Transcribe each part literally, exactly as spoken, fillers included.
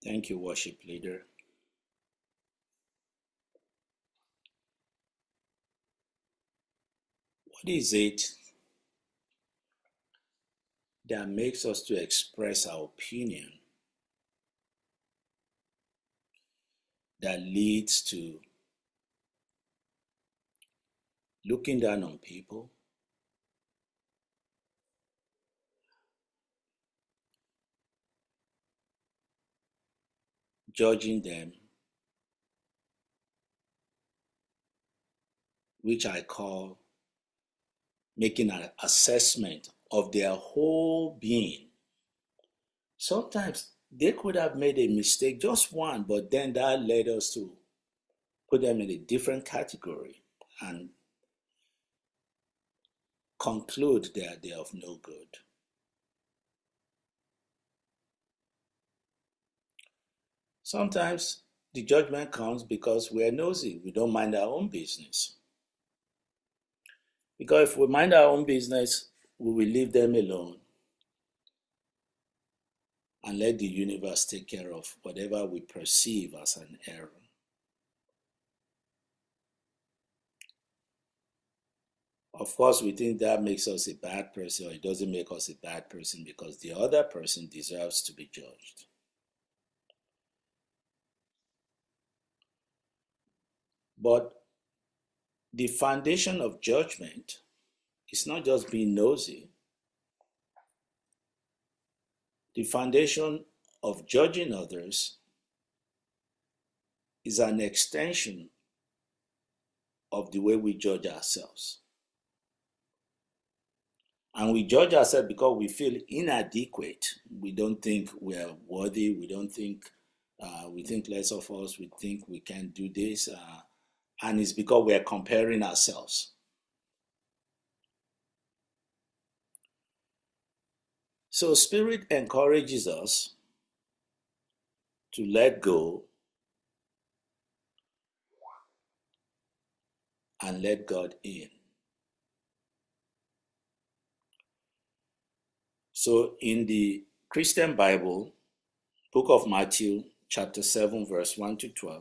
Thank you, worship leader. What is it that makes us to express our opinion that leads to looking down on people, judging them, which I call making an assessment of their whole being? Sometimes they could have made a mistake, just one, but then that led us to put them in a different category and conclude that they are of no good. Sometimes the judgment comes because we're nosy. We don't mind our own business. Because if we mind our own business, we will leave them alone and let the universe take care of whatever we perceive as an error. Of course, we think that makes us a bad person, or it doesn't make us a bad person because the other person deserves to be judged. But the foundation of judgment is not just being nosy. The foundation of judging others is an extension of the way we judge ourselves. And we judge ourselves because we feel inadequate. We don't think we're worthy. We don't think, uh, we think less of us. We think we can't do this. Uh, and it's because we're comparing ourselves. So Spirit encourages us to let go and let God in. So in the Christian Bible, Book of Matthew, chapter seven, verse one to twelve,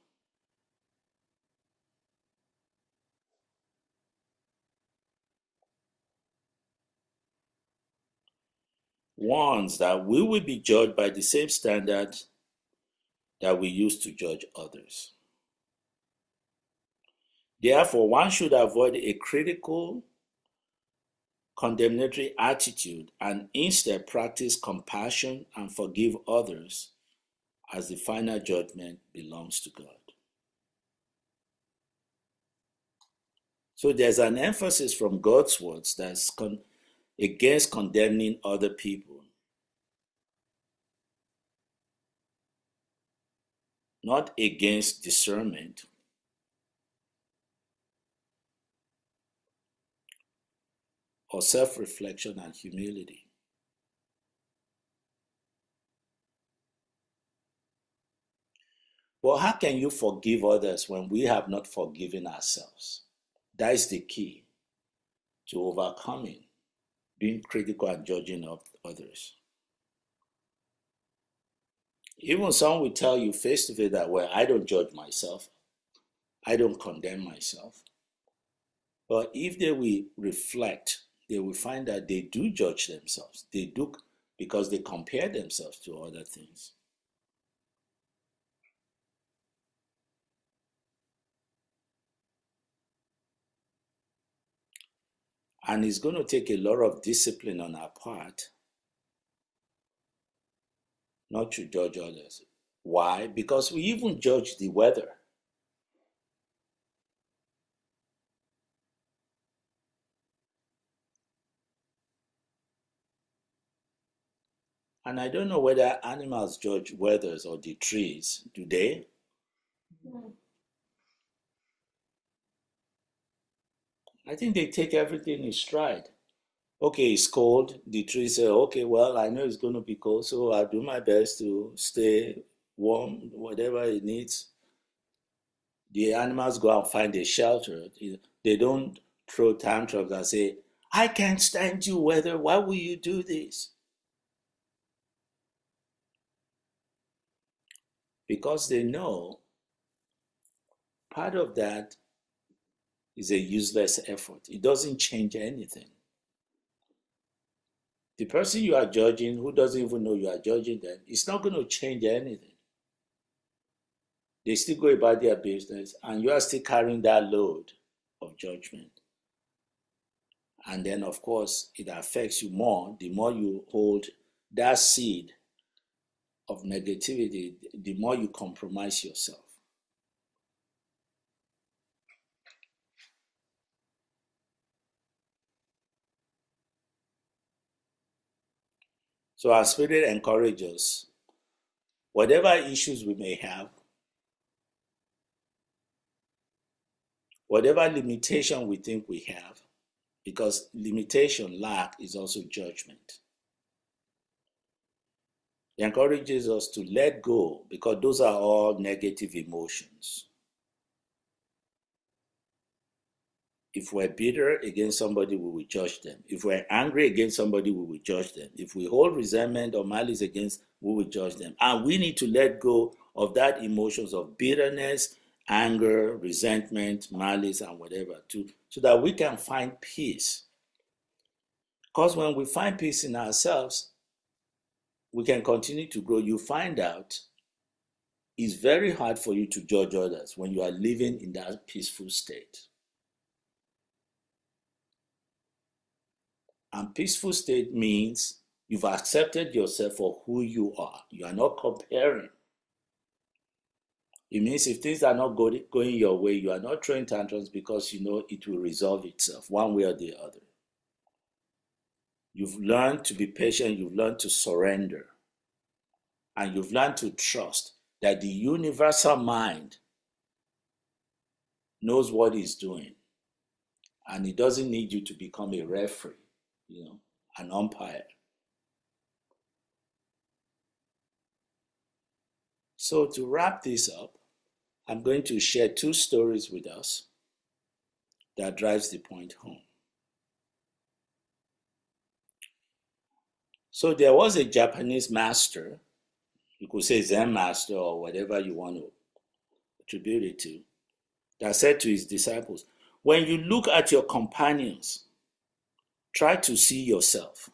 warns that we will be judged by the same standard that we use to judge others. Therefore, one should avoid a critical, condemnatory attitude and instead practice compassion and forgive others, as the final judgment belongs to God. So there's an emphasis from God's words that's con- against condemning other people, not against discernment. Or self-reflection and humility. Well, how can you forgive others when we have not forgiven ourselves? That is the key to overcoming being critical and judging of others. Even some will tell you face to face that, well, I don't judge myself. I don't condemn myself. But if they will reflect, they will find that they do judge themselves. They do, because they compare themselves to other things. And it's going to take a lot of discipline on our part not to judge others. Why? Because we even judge the weather. And I don't know whether animals judge weathers or the trees. Do they? No. I think they take everything in stride. Okay, it's cold. The tree says, okay, well, I know it's going to be cold, so I'll do my best to stay warm, whatever it needs. The animals go out and find a shelter. They don't throw tantrums and say, I can't stand you, weather. Why will you do this? because they know part of that is a useless effort. It doesn't change anything. The person you are judging, who doesn't even know you are judging them, it's not going to change anything. They still go about their business, and you are still carrying that load of judgment. And then, of course, it affects you more the more you hold that seed of negativity, the more you compromise yourself. So our spirit encourages us, whatever issues we may have, whatever limitation we think we have, because limitation, lack, is also judgment. It encourages us to let go, because those are all negative emotions. If we're bitter against somebody, we will judge them. If we're angry against somebody, we will judge them. If we hold resentment or malice against, we will judge them. And we need to let go of that emotions of bitterness, anger, resentment, malice, and whatever, to, so that we can find peace. Because when we find peace in ourselves, we can continue to grow. You find out it's very hard for you to judge others when you are living in that peaceful state. And peaceful state means you've accepted yourself for who you are. You are not comparing. It means if things are not going your way, you are not throwing tantrums because you know it will resolve itself one way or the other. You've learned to be patient. You've learned to surrender. And you've learned to trust that the universal mind knows what it's doing. And it doesn't need you to become a referee, you know, an umpire. So to wrap this up, I'm going to share two stories with us that drives the point home. So there was a Japanese master, you could say Zen master or whatever you want to attribute it to, that said to his disciples, when you look at your companions, try to see yourself.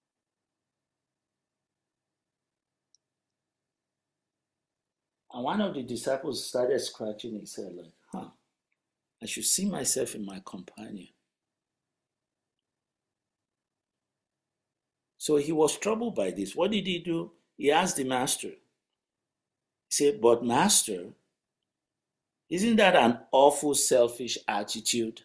And one of the disciples started scratching his head like, huh, I should see myself in my companion. So he was troubled by this. What did he do? He asked the master. He said, but master, isn't that an awful selfish attitude?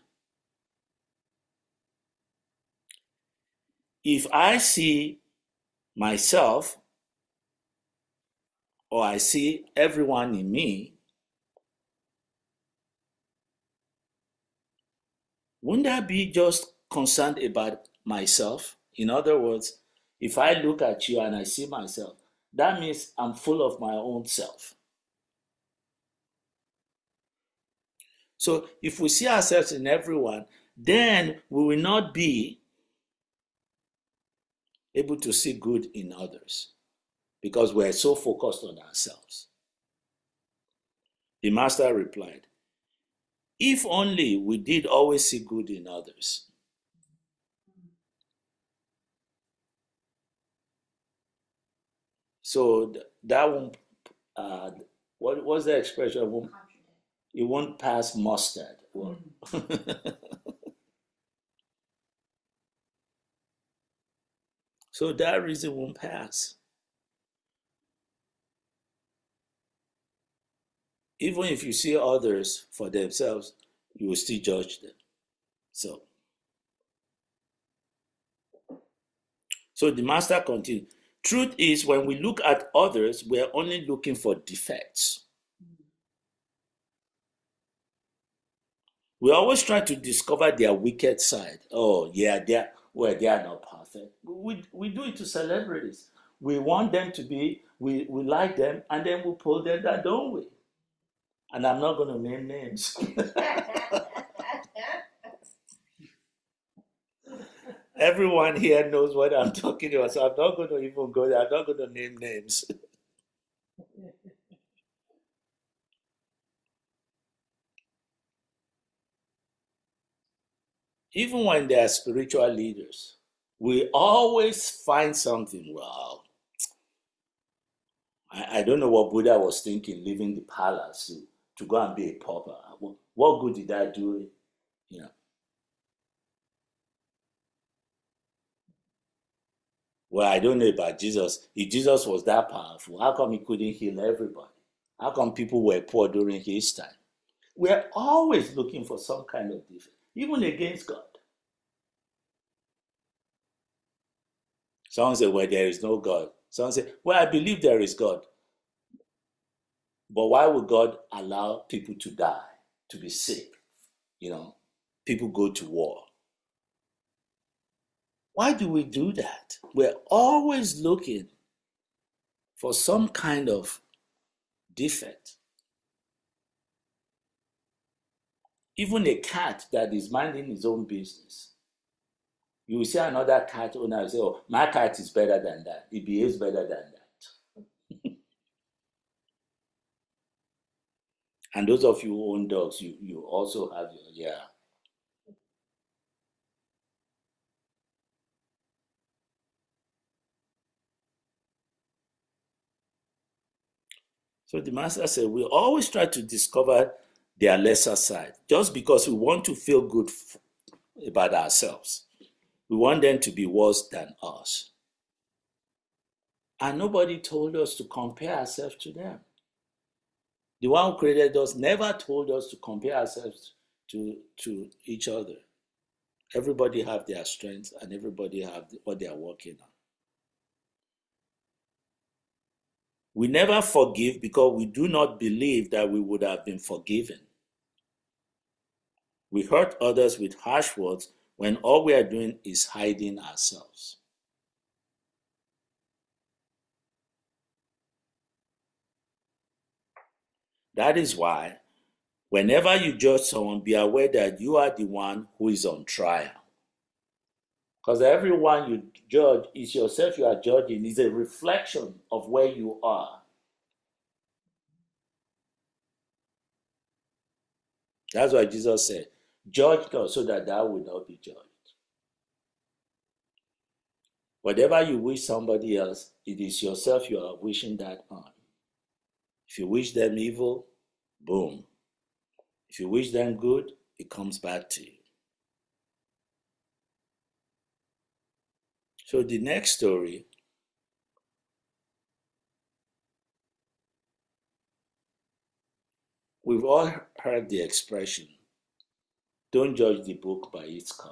If I see myself, or I see everyone in me, wouldn't I be just concerned about myself? In other words, if I look at you and I see myself, that means I'm full of my own self. So if we see ourselves in everyone, then we will not be able to see good in others because we're so focused on ourselves. The master replied, if only we did always see good in others. So that won't, uh, what was the expression? It won't, it won't pass mustard. Well, so that reason won't pass. Even if you see others for themselves, you will still judge them. So, so the master continued. Truth is, when we look at others, we're only looking for defects. We always try to discover their wicked side. Oh, yeah, they're, well, they are not perfect. We, we do it to celebrities. We want them to be, we, we like them, and then we pull them down, don't we? And I'm not going to name names. Everyone here knows what I'm talking about, so I'm not going to even go there. I'm not going to name names. even when they are spiritual leaders, we always find something. Well, I, I don't know what Buddha was thinking, leaving the palace to, to go and be a pauper. What, what good did that do? You know. Well, I don't know about Jesus. If Jesus was that powerful, how come he couldn't heal everybody? How come people were poor during his time? We're always looking for some kind of defense, even against God. Someone say, well, there is no God. Someone say, well, I believe there is God. But why would God allow people to die, to be sick? You know, people go to war. Why do we do that? We're always looking for some kind of defect. Even a cat that is minding his own business, you will see another cat owner and say, oh, my cat is better than that. It behaves better than that. And those of you who own dogs, you, you also have your, yeah. So the master said, we always try to discover their lesser side just because we want to feel good f- about ourselves. We want them to be worse than us. And nobody told us to compare ourselves to them. The one who created us never told us to compare ourselves to, to each other. Everybody have their strengths and everybody have what they are working on. We never forgive because we do not believe that we would have been forgiven. We hurt others with harsh words when all we are doing is hiding ourselves. That is why, whenever you judge someone, be aware that you are the one who is on trial. Because everyone you judge is yourself you are judging, is a reflection of where you are. That's why Jesus said, judge God so that thou will not be judged. Whatever you wish somebody else, it is yourself you are wishing that on. If you wish them evil, boom. If you wish them good, it comes back to you. So the next story, we've all heard the expression, don't judge the book by its cover.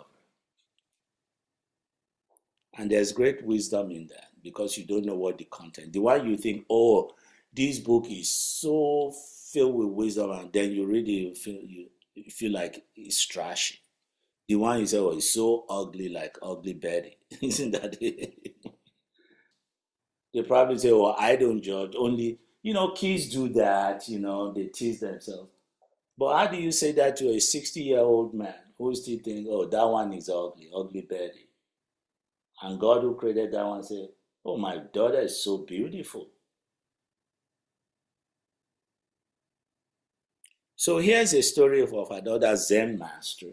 And there's great wisdom in that because you don't know what the content. The one you think, oh, this book is so filled with wisdom, and then you read it, you feel, you, you feel like it's trashy. The one you say, oh, it's so ugly, like Ugly Betty. Isn't that it? They probably say, oh, I don't judge. Only, you know, kids do that, you know, they tease themselves. But how do you say that to a sixty-year-old man who still thinks, oh, that one is ugly, Ugly Betty? And God who created that one said, oh, my daughter is so beautiful. So here's a story of, of another Zen master.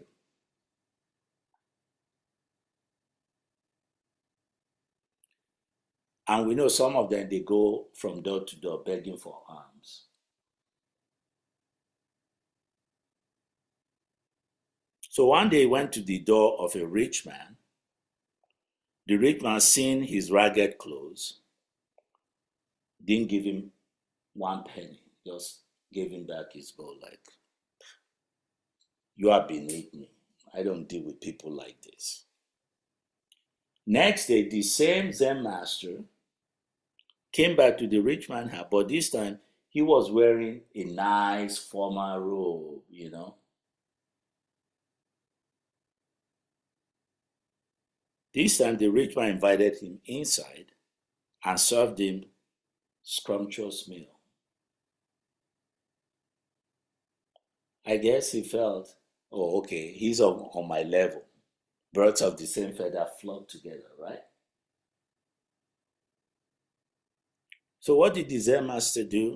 And we know some of them, they go from door to door begging for alms. So one day he went to the door of a rich man. The rich man, seeing his ragged clothes, didn't give him one penny, just gave him back his gold like, you are beneath me. I don't deal with people like this. Next day, the same Zen master came back to the rich man's house, but this time he was wearing a nice formal robe, you know. This time the rich man invited him inside and served him scrumptious meal. I guess he felt, oh, okay, he's on, on my level. Birds of the same feather flock together, right? So what did the Zen master do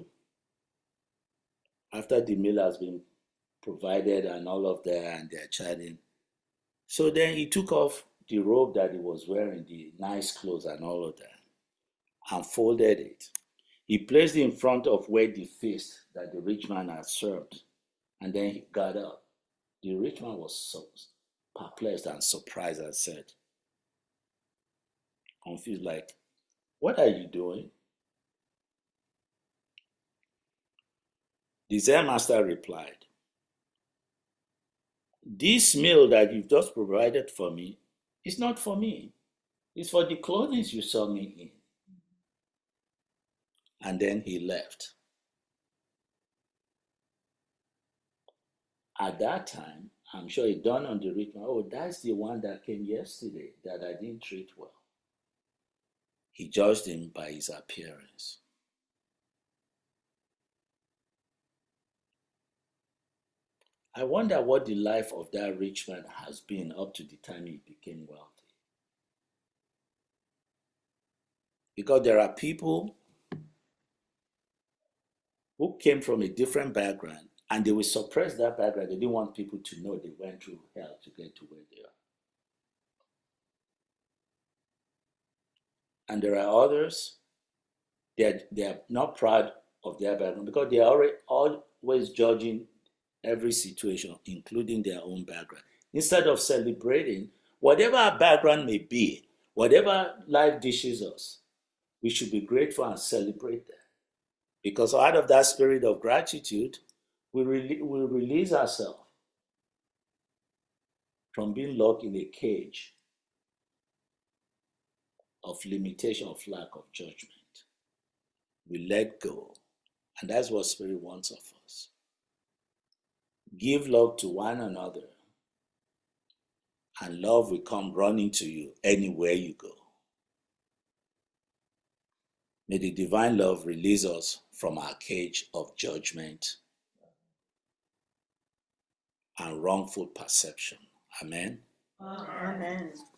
after the meal has been provided and all of that and they're chatting? So then he took off the robe that he was wearing, the nice clothes and all of that, and folded it. He placed it in front of where the feast that the rich man had served, and then he got up. The rich man was so perplexed and surprised and said, confused, like, what are you doing? The Zen master replied, this meal that you've just provided for me is not for me. It's for the clothing you saw me in. And then he left. At that time, I'm sure it dawned on the rich man, oh, that's the one that came yesterday that I didn't treat well. He judged him by his appearance. I wonder what the life of that rich man has been up to the time he became wealthy. Because there are people who came from a different background and they will suppress that background. They didn't want people to know they went through hell to get to where they are. And there are others, they are, they are not proud of their background because they are already always judging every situation, including their own background. Instead of celebrating whatever our background may be, whatever life dishes us, we should be grateful and celebrate that. Because out of that spirit of gratitude, we, re- we release ourselves from being locked in a cage of limitation, of lack of judgment. We let go. And that's what Spirit wants of us. Give love to one another, and love will come running to you anywhere you go. May the divine love release us from our cage of judgment and wrongful perception. Amen. Amen.